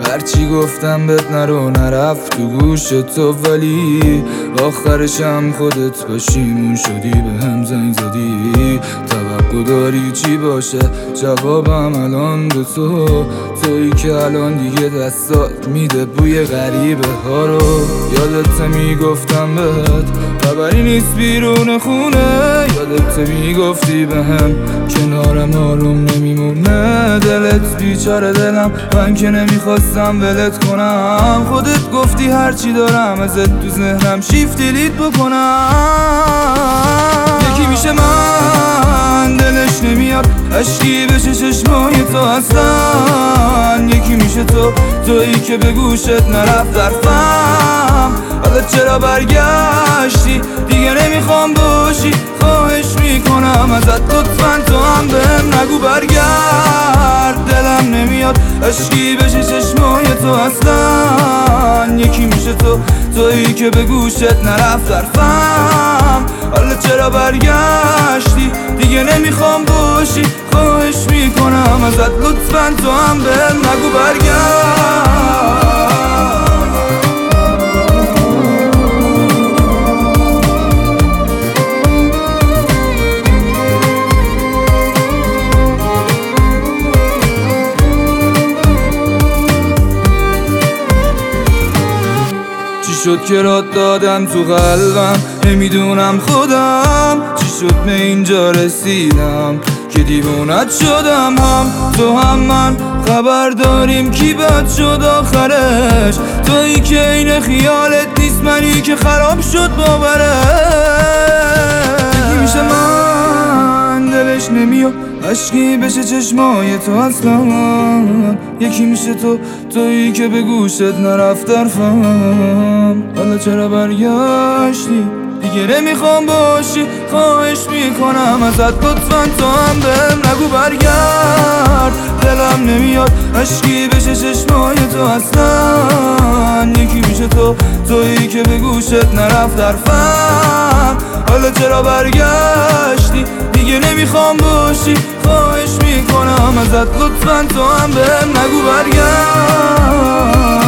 هرچی گفتم بهت نرو نرفت تو گوش تو، ولی آخرش هم خودت پشیمون شدی به هم زنگ زدی. توقع داری چی باشه جوابم الان به تویی که الان دیگه دستات میده بوی غریبه ها رو. یادت میگفتم بهت خبری نیست بیرون خونه، یادت میگفتی بهم کنارم آروم نمیمونه. دلت بیچاره دلم، من که نمیخواستم ولت کنم. خودت گفتی هرچی دارم ازت تو ذهنم شیفت دیلیت بکنم. یکی میشه من دلش نمیاد عشقی بشه چشمای تو اصلا. یکی میشه تویی که به گوشت نرفت حرفم. حالا چرا برگشتی دیگه نمیخوام باشی، خواهش میکنم ازت لطفاً تو هم بهم نگو برگرد. دلم نمیاد عشقی بشه چشمای تو اصلا. یکی میشه تویی که به گوشت نرفت حرفم. حالا چرا برگشتی دیگه نمیخوام باشی، خواهش میکنم ازت لطفاً تو هم بهم نگو برگرد. چی شد که رات دادم تو قلبم، نمیدونم خودم چی شد به اینجا رسیدم که دیوونت شدم. هم تو هم من خبر داریم کی بد شد آخرش. تویی که این خیالت نیست، منی که خراب شد باورش. یکی میشه من دلش نمیاد عشقی بشه چشمای تو اصلا. یکی میشه تویی که به گوشت نرفت حرفم. حالا چرا برگشتی دیگه نمیخوام باشی، خواهش میکنم ازت لطفاً تو هم بهم نگو برگرد. دلم نمیاد عشقی بشه چشمای تو اصلا. یکی میشه تویی که به گوشت نرفت حرفم. حالا چرا برگشتی دیگه نمیخوام باشی، خواهش میکنم ازت لطفاً تو هم بهم نگو برگرد.